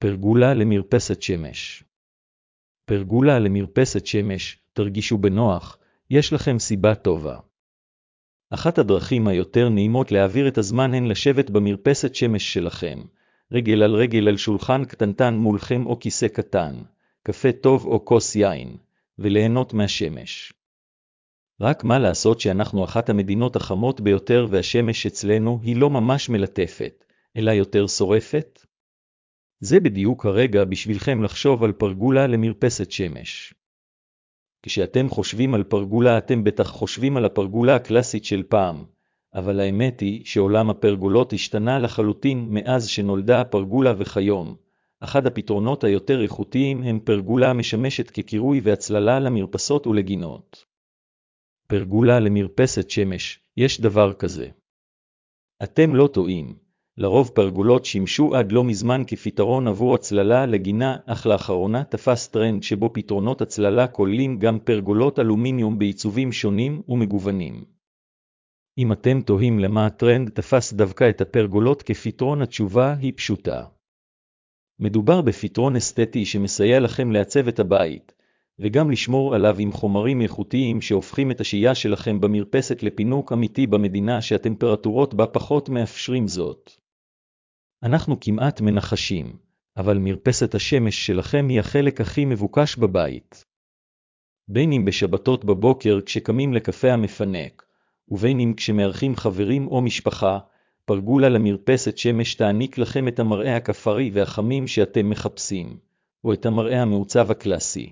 פרגולה למרפסת שמש. פרגולה למרפסת שמש, תרגישו בנוח, יש לכם סיבה טובה. אחת הדרכים היותר נעימות להעביר את הזמן הן לשבת במרפסת שמש שלכם, רגל על רגל על שולחן קטנטן מולכם או כיסא קטן, קפה טוב או כוס יין, וליהנות מהשמש. רק מה לעשות שאנחנו אחת המדינות החמות ביותר והשמש אצלנו היא לא ממש מלטפת, אלא יותר שורפת? זה בדיוק הרגע בשבילכם לחשוב על פרגולה למרפסת שמש. כשאתם חושבים על פרגולה אתם בטח חושבים על הפרגולה הקלאסית של פעם, אבל האמת היא שעולם הפרגולות השתנה לחלוטין מאז שנולדה הפרגולה וכיום. אחד הפתרונות היותר איכותיים הם פרגולה המשמשת כקירוי והצללה למרפסות ולגינות. פרגולה למרפסת שמש, יש דבר כזה. אתם לא טועים. לרוב פרגולות שימשו עד לא מזמן כפתרון עבור הצללה לגינה, אך לאחרונה תפס טרנד שבו פתרונות הצללה כוללים גם פרגולות אלומיניום בעיצובים שונים ומגוונים. אם אתם תוהים למה הטרנד תפס דווקא את הפרגולות כפתרון, התשובה היא פשוטה. מדובר בפתרון אסתטי שמסייע לכם לעצב את הבית, וגם לשמור עליו עם חומרים איכותיים שהופכים את השהייה שלכם במרפסת לפינוק אמיתי במדינה שהטמפרטורות בה פחות מאפשרים זאת. אנחנו כמעט מנחשים, אבל מרפסת השמש שלכם היא החלק הכי מבוקש בבית. בין אם בשבתות בבוקר כשקמים לקפה המפנק, ובין אם כשמארחים חברים או משפחה, פרגולה למרפסת שמש תעניק לכם את המראה הכפרי והחמים שאתם מחפשים, או את המראה המעוצב הקלאסי.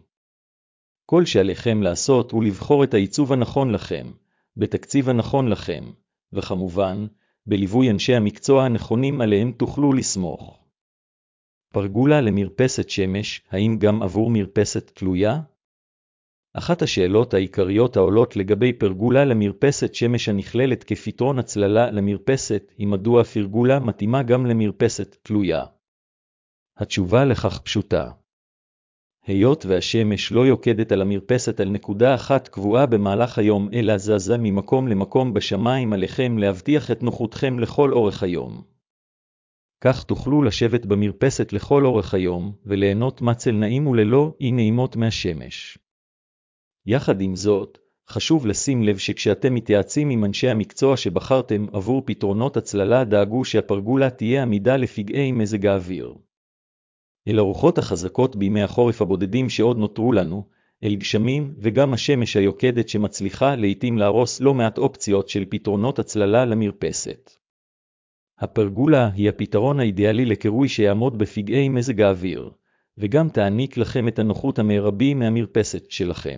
כל שעליכם לעשות הוא לבחור את העיצוב הנכון לכם, בתקציב הנכון לכם, וכמובן, בליווי אנשי המקצוע הנכונים עליהם תוכלו לסמוך. פרגולה למרפסת שמש, האם גם עבור מרפסת תלויה? אחת השאלות העיקריות העולות לגבי פרגולה למרפסת שמש הנכללת כפתרון הצללה למרפסת היא מדוע פרגולה מתאימה גם למרפסת תלויה. התשובה לכך פשוטה. היות והשמש לא יוקדת על המרפסת על נקודה אחת קבועה במהלך היום אלא זזה ממקום למקום בשמיים, עליכם להבטיח את נוחותכם לכל אורך היום. כך תוכלו לשבת במרפסת לכל אורך היום וליהנות מצל נעים וללא אי נעימות מהשמש. יחד עם זאת, חשוב לשים לב שכשאתם מתייעצים עם אנשי המקצוע שבחרתם עבור פתרונות הצללה דאגו שהפרגולה תהיה עמידה לפגעי מזג האוויר. אל הרוחות החזקות בימי החורף הבודדים שעוד נותרו לנו, אל גשמים וגם השמש היוקדת שמצליחה לעתים להרוס לא מעט אופציות של פתרונות הצללה למרפסת. הפרגולה היא הפתרון האידיאלי לקירוי שיעמוד בפגעי מזג האוויר, וגם תעניק לכם את הנוחות המרבי מהמרפסת שלכם.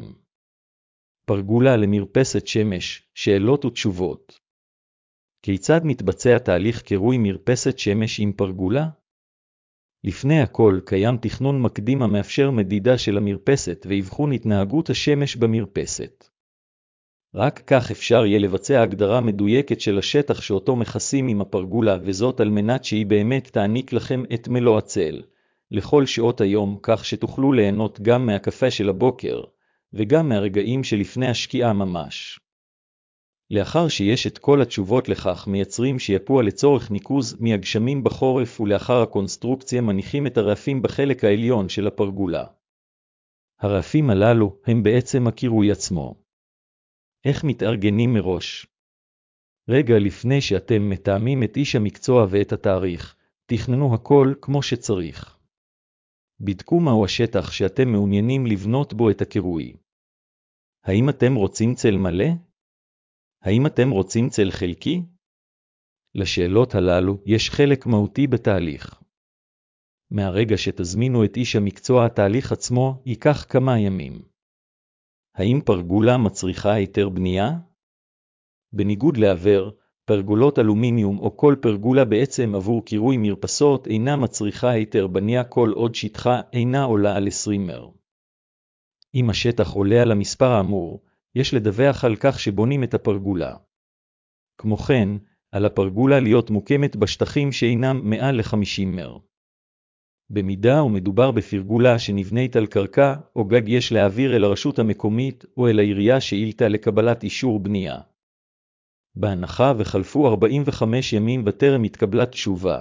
פרגולה למרפסת שמש, שאלות ותשובות. כיצד מתבצע תהליך קירוי מרפסת שמש עם פרגולה? לפני הכל קיים תכנון מקדים המאפשר מדידה של המרפסת ואבחון התנהגות השמש במרפסת. רק כך אפשר יהיה לבצע הגדרה מדויקת של השטח שאותו מכסים עם הפרגולה, וזאת על מנת שהיא באמת תעניק לכם את מלוא הצל, לכל שעות היום, כך שתוכלו ליהנות גם מהקפה של הבוקר, וגם מהרגעים שלפני השקיעה ממש. לאחר שיש את כל התשובות לכך, מייצרים שיפוע לצורך ניקוז מהגשמים בחורף, ולאחר הקונסטרוקציה מניחים את הרעפים בחלק העליון של הפרגולה. הרעפים הללו הם בעצם הקירוי עצמו. איך מתארגנים מראש? רגע לפני שאתם מתאמים את איש המקצוע ואת התאריך, תכננו הכל כמו שצריך. בדקו מהו השטח שאתם מעוניינים לבנות בו את הקירוי. האם אתם רוצים צל מלא? האם אתם רוצים צל חלקי? לשאלות הללו יש חלק מהותי בתהליך. מהרגע שתזמינו את איש המקצוע, התהליך עצמו ייקח כמה ימים. האם פרגולה מצריכה היתר בנייה? בניגוד לעבר, פרגולות אלומיניום או כל פרגולה בעצם עבור קירוי מרפסות אינה מצריכה היתר בנייה כל עוד שטחה אינה עולה על 20 מ"ר. אם השטח עולה על המספר האמור, יש לדווח על כך שבונים את הפרגולה. כמו כן, על הפרגולה להיות מוקמת בשטחים שאינם מעל ל-50 מ"ר. במידה ומדובר בפרגולה שנבנית על קרקע או גג, יש להעביר אל הרשות המקומית או אל העירייה שאילתה לקבלת אישור בנייה. בהנחה וחלפו 45 ימים בטרם התקבלה תשובה,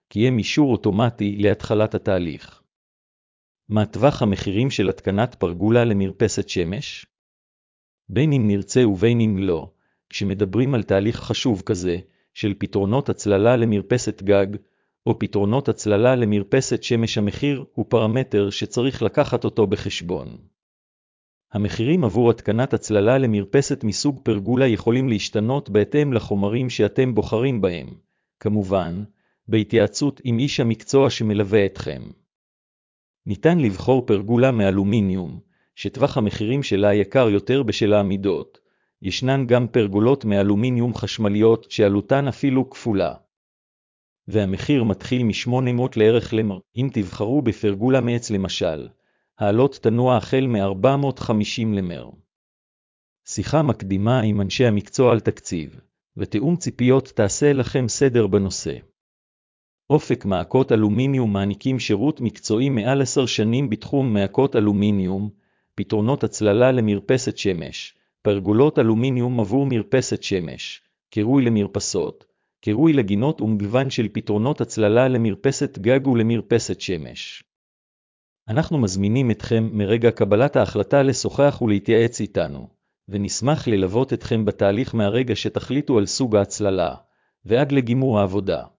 קיים אישור אוטומטי להתחלת התהליך. מה טווח המחירים של התקנת פרגולה למרפסת שמש? בין אם נרצה ובין אם לא, כשמדברים על תהליך חשוב כזה, של פתרונות הצללה למרפסת גג, או פתרונות הצללה למרפסת שמש, המחיר הוא פרמטר שצריך לקחת אותו בחשבון. המחירים עבור התקנת הצללה למרפסת מסוג פרגולה יכולים להשתנות בהתאם לחומרים שאתם בוחרים בהם, כמובן, בהתייעצות עם איש המקצוע שמלווה אתכם. ניתן לבחור פרגולה מאלומיניום, שטווח המחירים שלה יקר יותר בשל העמידות. ישנן גם פרגולות מאלומיניום חשמליות שעלותן אפילו כפולה. והמחיר מתחיל מ-800 לערך למ"ר. אם תבחרו בפרגולה מעץ למשל, העלות תנוע החל מ-450 למ"ר. שיחה מקדימה עם אנשי המקצוע על תקציב, ותיאום ציפיות תעשה לכם סדר בנושא. אופק מעקות אלומיניום מעניקים שירות מקצועי מעל 10 שנים בתחום מעקות אלומיניום, פתרונות הצללה למרפסת שמש, פרגולות אלומיניום עבור מרפסת שמש, קירוי למרפסות, קירוי לגינות ומגוון של פתרונות הצללה למרפסת גג ולמרפסת שמש. אנחנו מזמינים אתכם מרגע קבלת ההחלטה לשוחח ולהתייעץ איתנו, ונשמח ללוות אתכם בתהליך מהרגע שתחליטו על סוג ההצללה, ועד לגימור העבודה.